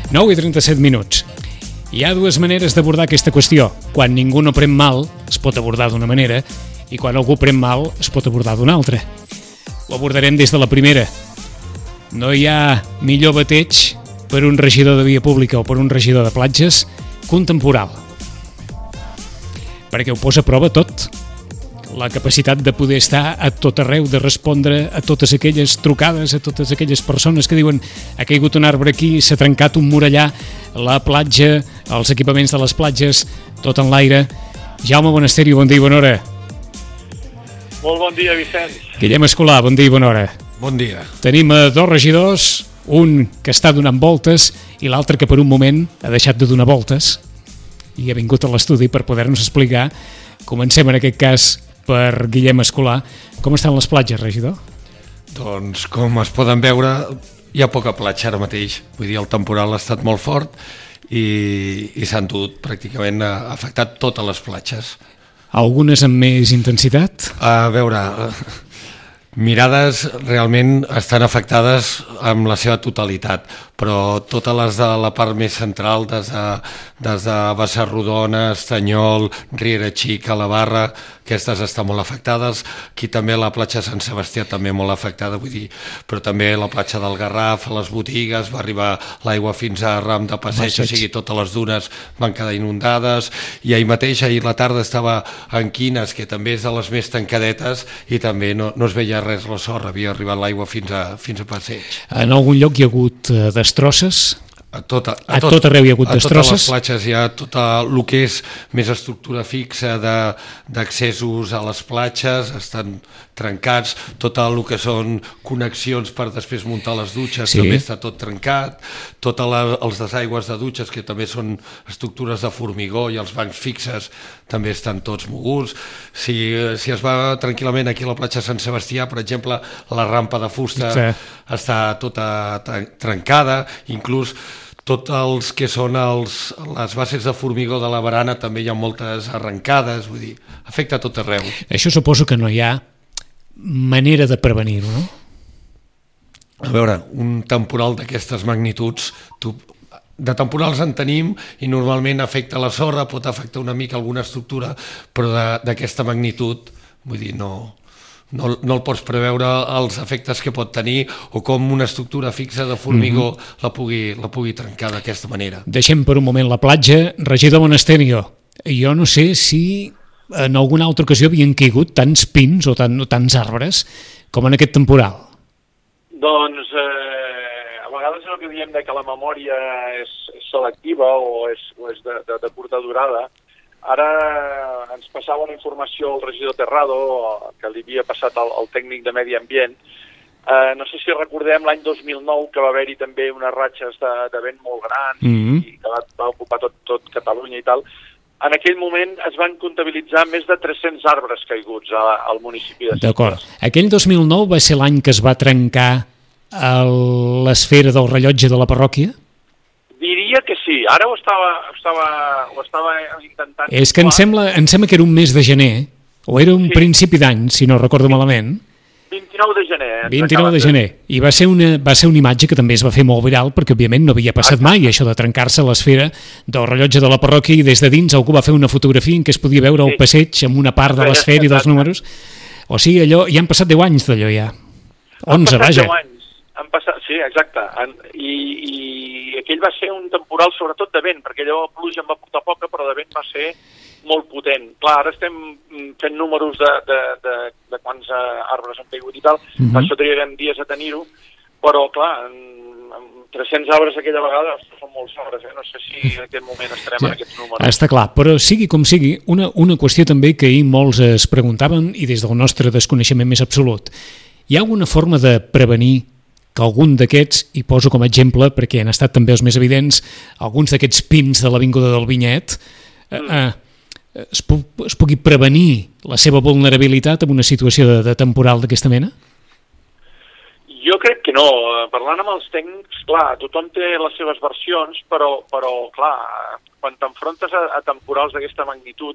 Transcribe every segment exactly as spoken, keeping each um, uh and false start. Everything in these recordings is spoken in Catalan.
nou i trenta-set minuts. Hi ha dues maneres d'abordar aquesta qüestió. Quan ningú no pren mal, es pot abordar d'una manera, i quan algú pren mal, es pot abordar d'una altra. Ho abordarem des de la primera. No hi ha millor bateig per un regidor de via pública o per un regidor de platges que un temporal. Perquè ho posa a prova tot. La capacitat de poder estar a tot arreu, de respondre a totes aquelles trucades, a totes aquelles persones que diuen ha caigut un arbre aquí, s'ha trencat un mur allà, la platja, els equipaments de les platges, tot en l'aire. Jaume Bonasteri, bon dia i bona hora. Molt bon dia, Vicenç. Guillem Escolà, bon dia i bona hora. Bon dia. Tenim a dos regidors, un que està donant voltes i l'altre que per un moment ha deixat de donar voltes i ha vingut a l'estudi per poder-nos explicar. Comencem en aquest cas per Guillem Escolà. Com estan les platges, regidor? Doncs com es poden veure, hi ha poca platja ara mateix. Vull dir, el temporal ha estat molt fort i, i s'han dut pràcticament ha afectat totes les platges. Algunes amb més intensitat? A veure, mirades realment estan afectades amb la seva totalitat, però totes les de la part més central, des de, des de Bassarrodona, Estanyol, Riera Xica, la Barra, aquestes estan molt afectades. Aquí també la platja Sant Sebastià també molt afectada, vull dir, però també la platja del Garraf, les botigues, va arribar l'aigua fins a Ram de Passeig, o sigui, totes les dunes van quedar inundades, i ahir mateix, ahir la tarda estava en Quines, que també és de les més tancadetes, i també no, no es veia res la sorra, havia arribat l'aigua fins a, fins a Passeig. En algun lloc hi ha hagut eh, destrosses? A, tot, a, a, tot, tot arreu hi ha hagut a destrosses? A totes les platges hi ha tot el que és més estructura fixa d'accessos a les platges, estan trencats, tot el que són connexions per després muntar les dutxes, sí, també està tot trencat, tots els desaigües de dutxes, que també són estructures de formigó, i els bancs fixes també estan tots moguts. Si, si es va tranquil·lament aquí a la platja Sant Sebastià, per exemple, la rampa de fusta sí. està tota trencada, inclús tots els que són els, les bases de formigó de la barana també hi ha moltes arrencades, vull dir, afecta a tot arreu. Això suposo que no hi ha manera de prevenir-ho, no? A veure, un temporal d'aquestes magnituds, tu, de temporals en tenim i normalment afecta la sorra, pot afectar una mica alguna estructura, però d'aquesta magnitud, vull dir, no... No, no el pots preveure els efectes que pot tenir o com una estructura fixa de formigó mm-hmm. la, pugui, la pugui trencar d'aquesta manera. Deixem per un moment la platja. Regidor Monasterio, jo no sé si en alguna altra ocasió havien caigut tants pins o, tant, o tants arbres com en aquest temporal. Doncs eh, a vegades és el que diem de que la memòria és, és selectiva o és, o és de, de, de curta durada. Ara ens passava una informació al regidor Terrado, que li havia passat al, al tècnic de Medi Ambient. Eh, no sé si recordem l'any dos mil nou, que va haver-hi també unes ratxes de, de vent molt grans mm-hmm. i que va, va ocupar tot, tot Catalunya i tal. En aquell moment es van comptabilitzar més de tres-cents arbres caiguts a, al municipi de Sitges. D'acord. Aquell dos mil nou va ser l'any que es va trencar l'esfera del rellotge de la parròquia? Diria que sí, ara ho estava, estava, ho estava intentant... És que em sembla, em sembla que era un mes de gener, o era un sí. principi d'any, si no recordo malament. vint-i-nou de gener. vint-i-nou de gener, i va ser, una, va ser una imatge que també es va fer molt viral, perquè òbviament no havia passat mai, això de trencar-se l'esfera del rellotge de la parròquia, i des de dins algú va fer una fotografia en què es podia veure sí. el passeig amb una part de l'esfera i dels números. O sigui, allò, ja han passat deu anys d'allò ja. onze, vaja. deu anys. Han passat, sí, exacte. I, i aquell va ser un temporal sobretot de vent, perquè allò pluja en va portar poca, però de vent va ser molt potent. Clar, ara estem fent números de, de, de, de quants arbres han caigut i tal, mm-hmm. per això triarem dies a tenir-ho, però clar, amb tres-cents arbres aquella vegada són molts arbres, eh? No sé si en aquest moment estarem ja, en aquests números. Està clar, però sigui com sigui, una, una qüestió també que ahir molts es preguntaven, i des del nostre desconeixement més absolut, hi ha alguna forma de prevenir que algun d'aquests, i poso com a exemple perquè han estat també els més evidents, alguns d'aquests pins de l'Avinguda del Vinyet eh, eh, es, pu es pugui prevenir la seva vulnerabilitat en una situació de, de temporal d'aquesta mena? Jo crec que no. Parlant amb els tècnics, clar, tothom té les seves versions, però, però clar, quan t'enfrontes a, a temporals d'aquesta magnitud,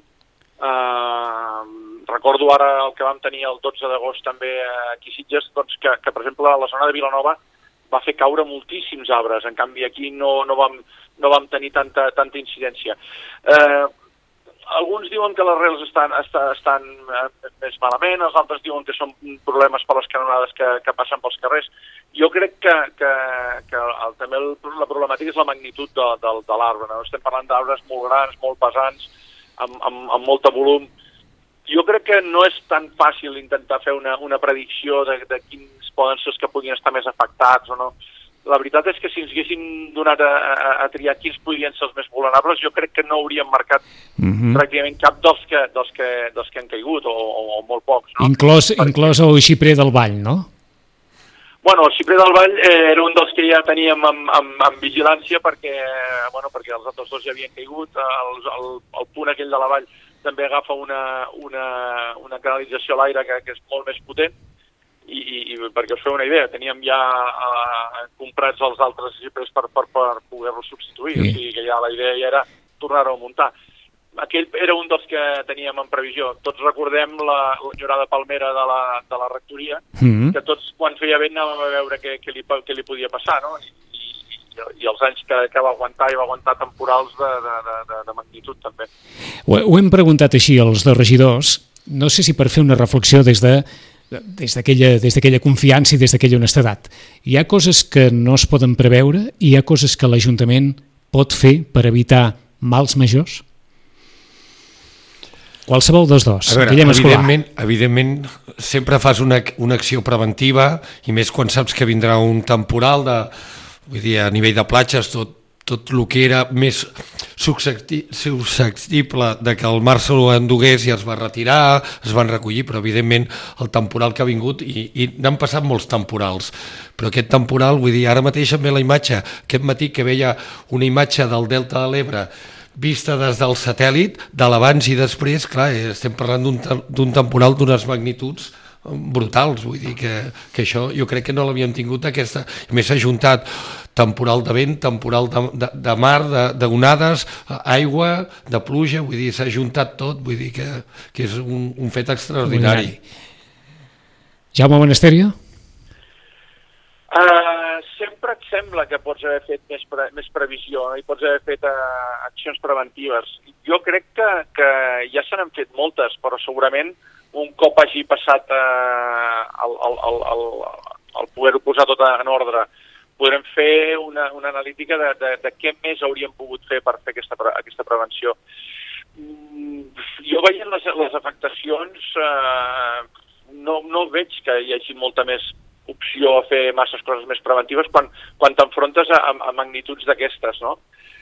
eh, recordo ara el que vam tenir el dotze d'agost també aquí a Sitges, doncs que, que per exemple a la zona de Vilanova va fer caure moltíssims arbres. En canvi, aquí no, no, vam, no vam tenir tanta, tanta incidència. Eh, alguns diuen que les rels estan, estan, estan més malament, els altres diuen que són problemes per les canonades que, que passen pels carrers. Jo crec que, que, que el, també el, la problemàtica és la magnitud de, de, de l'arbre. No? Estem parlant d'arbres molt grans, molt pesants, amb, amb, amb molt volum. Jo crec que no és tan fàcil intentar fer una, una predicció de, de quins poden ser els que puguin estar més afectats o no. La veritat és que si ens haguessin donat a, a, a triar quins podrien ser els més vulnerables, jo crec que no hauríem marcat mm-hmm. pràcticament cap dels que, dels que, dels que han caigut, o, o, o molt pocs. No? Inclòs, Perquè... inclòs el xiprer del Vall, no? Bueno, el xiprer del Vall eh, era un dels que ja teníem amb, amb, amb vigilància perquè, bueno, perquè els altres dos ja havien caigut. El, el, el punt aquell de la vall també agafa una, una, una canalització a l'aire que, que és molt més potent. I, i, i perquè us feu una idea, teníem ja uh, comprats els altres xiprers per, per, per poder-los substituir, sí. O sigui que ja la idea ja era tornar-ho a muntar. Aquell era un dels que teníem en previsió. Tots recordem la l'enyorada palmera de la, de la rectoria, mm-hmm. que tots quan feia vent anàvem a veure què, què, li, què li podia passar, no? I, i, i els anys que, que va aguantar, i va aguantar temporals de, de, de, de magnitud també. Ho, ho hem preguntat així als de regidors, no sé si per fer una reflexió des de des d'aquella des d'aquella confiança i des d'aquella honestedat. Hi ha coses que no es poden preveure i hi ha coses que l'Ajuntament pot fer per evitar mals majors? Qualsevol dels dos. A veure, evidentment, evidentment sempre fas una, una acció preventiva i més quan saps que vindrà un temporal de, vull dir, a nivell de platges, tot tot el que era més susceptible de que el mar se ho endugués i es va retirar, es van recollir, però evidentment el temporal que ha vingut, i, i n'han passat molts temporals, però aquest temporal, vull dir, ara mateix em ve la imatge, aquest matí que veia una imatge del Delta de l'Ebre vista des del satèl·lit, de l'abans i després, clar, estem parlant d'un temporal d'unes magnituds brutals, vull dir que, que això jo crec que no l'havíem tingut aquesta, i més s'ha juntat temporal de vent, temporal de, de, de mar, d'onades, aigua, de pluja, vull dir, s'ha juntat tot, vull dir que, que és un, un fet extraordinari. Jaume Monasterio? Uh, sempre et sembla que pots haver fet més, pre, més previsió, no? I pots haver fet uh, accions preventives. Jo crec que, que ja se n'han fet moltes, però segurament un cop hagi passat eh, el, el, el, el, el poder-ho posar tot en ordre, podrem fer una, una analítica de, de, de què més hauríem pogut fer per fer aquesta, aquesta prevenció. Mm, jo veient les, les afectacions eh, no, no veig que hi hagi molta més opció a fer masses coses més preventives quan, quan t'enfrontes a, a magnituds d'aquestes, no?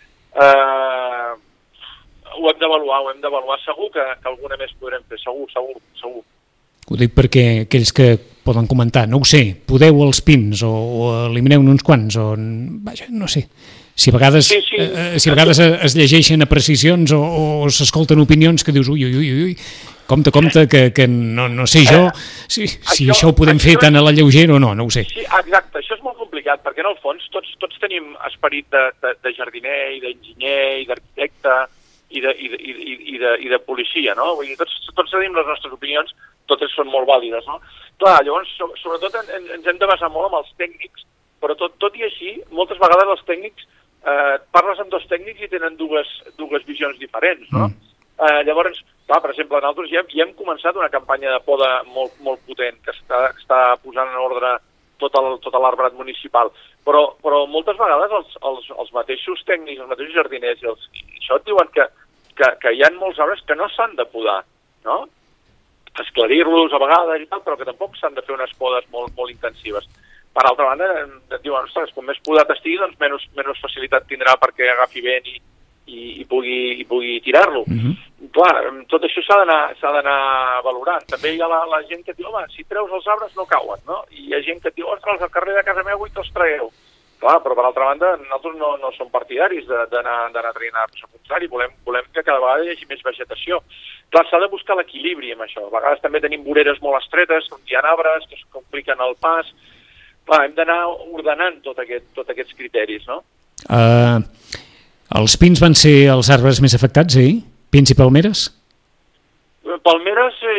Eh... Ho hem d'avaluar, ho hem d'avaluar. Segur que, que alguna més podrem fer, segur, segur, segur. Ho dic perquè aquells que poden comentar, no ho sé, podeu els pins o, o elimineu uns quants, o vaja, no sé. Si a vegades, sí, sí. Eh, si a vegades es llegeixen apreciacions o, o s'escolten opinions que dius ui, ui, ui, ui, compte, compte, que, que no, no sé jo si, si això, això ho podem això, fer tan a la lleugera o no, no ho sé. Sí, exacte, això és molt complicat, perquè en el fons tots, tots tenim esperit de, de, de jardiner i d'enginyer i d'arquitecte, i de, i, de, i, i, de, i de policia, no? Vull dir, tots, tots tenim les nostres opinions, totes són molt vàlides, no? Clar, llavors, sobretot en, en, ens hem de basar molt amb els tècnics, però tot, tot i així, moltes vegades els tècnics, eh, parles amb dos tècnics i tenen dues, dues visions diferents, no? Mm. Eh, llavors, clar, per exemple, nosaltres ja, ja hem començat una campanya de poda molt, molt potent, que està, està posant en ordre tot el, tot l'arbrat municipal, però, però moltes vegades els, els, els mateixos tècnics, els mateixos jardiners, i, els, i això et diuen que, que, que hi ha molts arbres que no s'han de podar, no? Esclarir-los a vegades i tal, però que tampoc s'han de fer unes podes molt, molt intensives. Per altra banda, et diuen, ostres, com més podat estigui, doncs menys, menys facilitat tindrà perquè agafi vent i, i, i pugui, i pugui tirar-lo. Mm-hmm. Clar, tot això s'ha d'anar s'ha d'anar valorant. També hi ha la, la gent que diu, home, si treus els arbres no cauen, no? I hi ha gent que diu, ostres, al carrer de casa meva vull que els tragueu. Clar, però per altra banda, nosaltres no, no som partidaris d'anar a traient arbres, al contrari, volem, volem que cada vegada hi hagi més vegetació. Clar, s'ha de buscar l'equilibri amb això. A vegades també tenim voreres molt estretes, on hi ha arbres que es compliquen el pas. Clar, hem d'anar ordenant tot aquest, tot aquests criteris, no? Uh, els pins van ser els arbres més afectats, eh? Pins i palmeres? Palmeres, eh, jo crec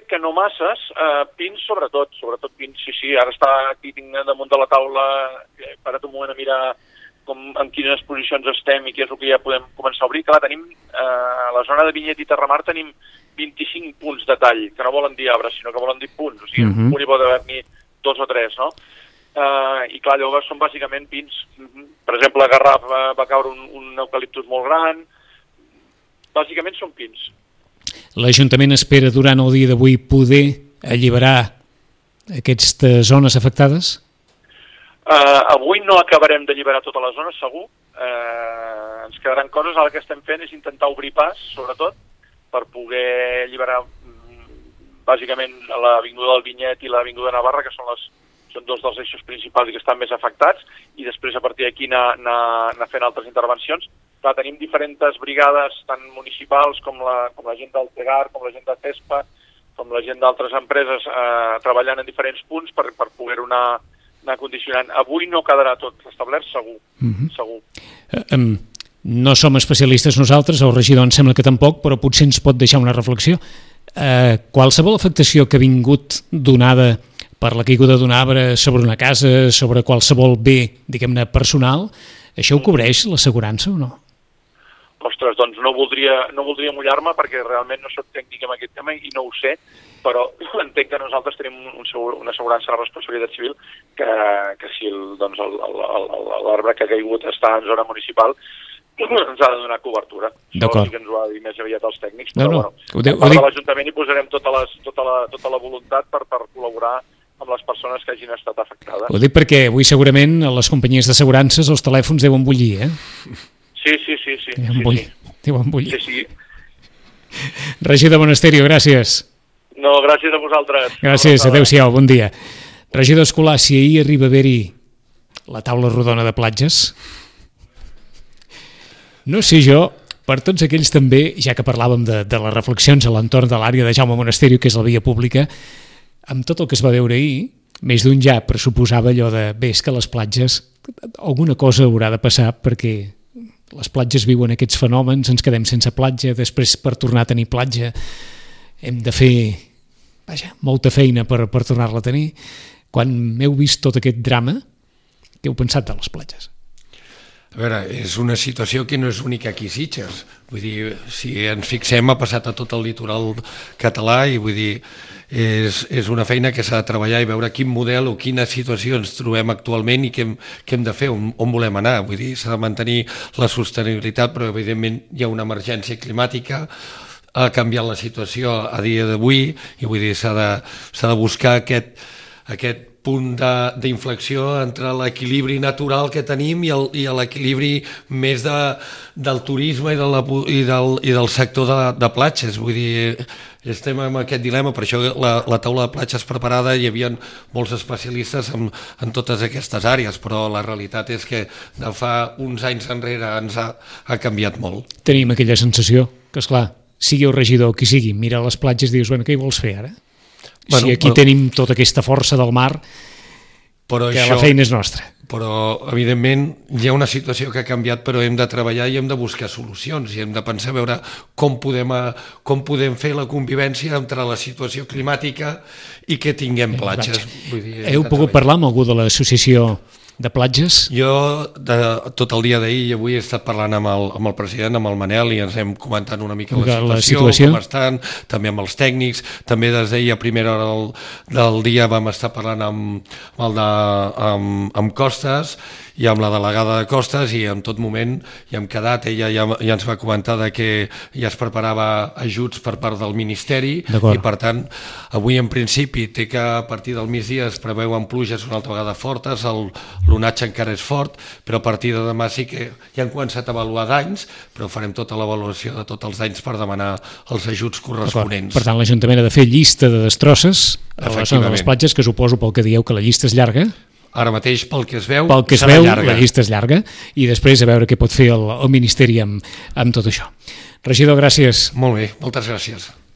que no masses, eh, pins sobretot, sobretot pins, sí, sí, ara està aquí tinc damunt de la taula, he parat un moment a mirar com, en quines posicions estem i què és el que ja podem començar a obrir. Clar, tenim, eh, a la zona de Vinyet i Terramar tenim vint-i-cinc punts de tall, que no volen dir arbres, sinó que volen dir punts, o sigui, uh -huh. un hi pot haver-n'hi dos o tres, no? Eh, I clar, llavors són bàsicament pins. Per exemple, a Garraf va, va caure un, un eucaliptus molt gran, bàsicament són pins. L'Ajuntament espera durant el dia d'avui poder alliberar aquestes zones afectades? Uh, avui no acabarem d'alliberar tota la zona, segur. Uh, ens quedaran coses. Ara que estem fent és intentar obrir pas, sobretot, per poder alliberar bàsicament l'Avinguda del Vinyet i l'Avinguda Navarra, que són, les, són dos dels eixos principals i que estan més afectats, i després a partir d'aquí anar, anar, anar fent altres intervencions. Clar, tenim diferents brigades, tant municipals com la, com la gent del Tegar, com la gent de CESPA, com la gent d'altres empreses, eh, treballant en diferents punts per, per poder-ho anar, anar condicionant. Avui no quedarà tot establert, segur. Mm-hmm. segur. Uh, um, no som especialistes nosaltres, el regidor em sembla que tampoc, però potser ens pot deixar una reflexió. Uh, qualsevol afectació que ha vingut donada per la caiguda d'un arbre sobre una casa, sobre qualsevol bé, diguem-ne, personal, això ho cobreix l'assegurança o no? Ostres, doncs no voldria, no voldria mullar-me perquè realment no soc tècnic en aquest tema i no ho sé, però entenc que nosaltres tenim un segur, una assegurança de responsabilitat civil que, que si el, doncs el, l'arbre que ha caigut està en zona municipal ens ha de donar cobertura. Això sí que ens ho ha dit més aviat els tècnics, però no, no. bueno, a part de l'Ajuntament hi posarem tota, les, tota, la, tota la voluntat per, per col·laborar amb les persones que hagin estat afectades. Ho dic perquè avui segurament a les companyies d'assegurances els telèfons deuen bullir, eh? Sí, sí, sí. sí, deuen sí, bullir. sí. Deuen bullir. Sí, sí. Regidor Monasterio, gràcies. No, gràcies a vosaltres. Gràcies, adeu-siau, bon dia. Regidor Escolà, si ahir arriba a haver-hi la taula rodona de platges, no sé jo, per tots aquells també, ja que parlàvem de, de les reflexions a l'entorn de l'àrea de Jaume Monasterio, que és la via pública, amb tot el que es va veure ahir, més d'un ja pressuposava allò de, bé, és que les platges, alguna cosa haurà de passar perquè les platges viuen aquests fenòmens, ens quedem sense platja, després per tornar a tenir platja hem de fer, vaja, molta feina per, per tornar-la a tenir. Quan m'heu vist tot aquest drama, què heu pensat de les platges? A veure, és una situació que no és única aquí a Sitges. Vull dir, si ens fixem, ha passat a tot el litoral català i vull dir, és, és una feina que s'ha de treballar i veure quin model o quina situació ens trobem actualment i què hem, què hem de fer, on, on volem anar. Vull dir, s'ha de mantenir la sostenibilitat, però evidentment hi ha una emergència climàtica, ha canviat la situació a dia d'avui i vull dir, s'ha de, s'ha de buscar aquest, aquest punt d'inflexió entre l'equilibri natural que tenim i, el, i l'equilibri més de, del turisme i, de la, i, del, i del sector de, de platges. Vull dir, estem en aquest dilema, per això la, la taula de platges preparada hi havia molts especialistes en, en totes aquestes àrees, però la realitat és que de fa uns anys enrere ens ha, ha canviat molt. Tenim aquella sensació que, esclar, sigui el regidor qui sigui, mira les platges i dius, bueno, què hi vols fer ara? Bueno, si aquí però, tenim tota aquesta força del mar, però que això, la feina és nostra. Però, evidentment, hi ha una situació que ha canviat, però hem de treballar i hem de buscar solucions i hem de pensar a veure com podem, com podem fer la convivència entre la situació climàtica i que tinguem platges. Vull dir, heu pogut parlar amb algú de l'associació de platges? Jo de, tot el dia d'ahir i avui he estat parlant amb el, amb el president, amb el Manel, i ens hem comentat una mica la situació, la situació, com estan, també amb els tècnics, també des d'ahir a primera hora del, del dia vam estar parlant amb, amb, el de, amb, amb Costes i amb la delegada de Costes i en tot moment hi hem quedat, ella ja, ja ens va comentar de que ja es preparava ajuts per part del Ministeri i per tant avui en principi té que a partir del migdia es preveuen pluges una altra vegada fortes, el l'onatge encara és fort, però a partir de demà sí que ja han començat a avaluar danys, però farem tota l'avaluació de tots els danys per demanar els ajuts corresponents. Per tant, l'Ajuntament ha de fer llista de destrosses a la zona de les platges, que suposo pel que dieu que la llista és llarga. Ara mateix, pel que es veu, pel que es veu, llarga. La llista és llarga, i després a veure què pot fer el, el Ministeri amb, amb tot això. Regidor, gràcies. Molt bé, moltes gràcies.